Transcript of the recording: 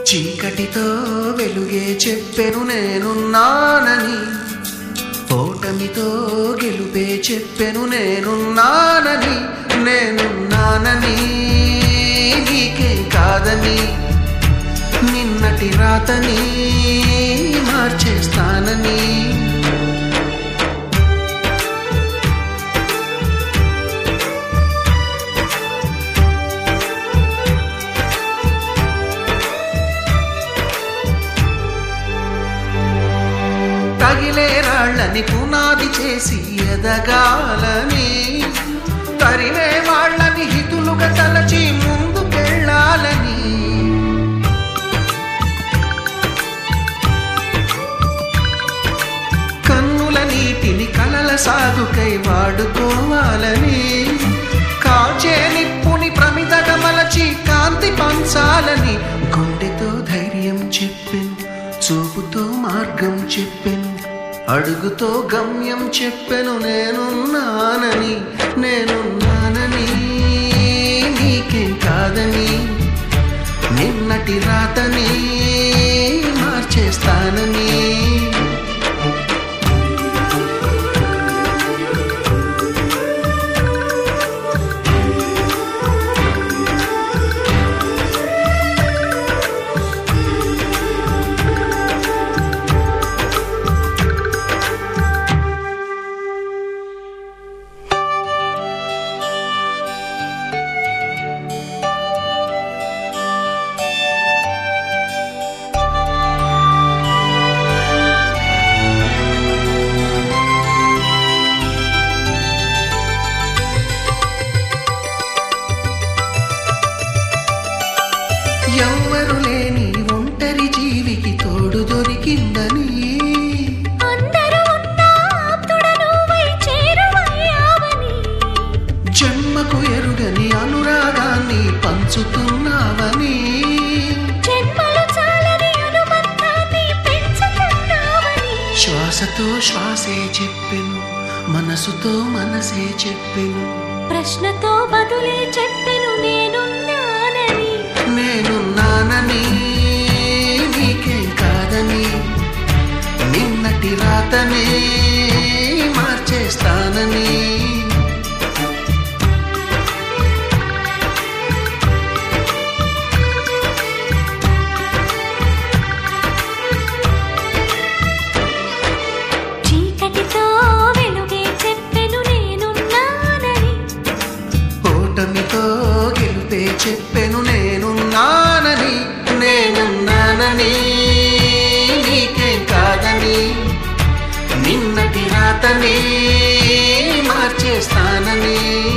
చీకటితో వెలుగే చెప్పెను నేనున్నానని, ఓటమితో గెలుపే చెప్పెను నేనున్నానని. నేనున్నానని నీకేం కాదని, నిన్నటి రాతని మార్చేస్తానని. తగిలే రాళ్ళని పునాది చేసి ఎదగాలని, తరిమే వాళ్ళని హితులుగా తలచి ముందుకెళ్ళాలని. కన్నుల నీటిని కలల సాగుకై వాడుకోవాలని, కాచే నిప్పుని ప్రమిదగా మలచి కాంతి పంచాలని. గుండెతో ధైర్యం చెప్పెను, చూపుతో మార్గం చెప్పెను, అడుగుతో గమ్యం చెప్పెను నేనున్నానని. నేనున్నానని నీకేం కాదని, నిన్నటి రాతని మార్చేస్తానని. ఎవ్వరు లేని ఒంటరి జీవికి తోడు దొరికిందని, అందరూ ఉన్నా ఆప్తుడనువై చేరువయ్యావని. జన్మకు ఎరుగని అనురాగాన్ని పంచుతున్నావని, జన్మలు చాలని అనుబంధాన్ని పెంచుతున్నావని. శ్వాసతో శ్వాసే చెప్పెను, మనసుతో మనసే చెప్పెను, ప్రశ్నతో బదులే చెప్పెను నేనున్నానని. నేనున్నానని నీకేం కాదని, నిన్నటి రాతనే మార్చేస్తానని. చీకటితో వెలుగే చెప్పెను నేనున్నానని, ఓటమితో గెలుపే చెప్పెను నేనున్నానని. నేనున్నానని నీకేం కాదని, నిన్నటి రాతనే మార్చేస్తానని.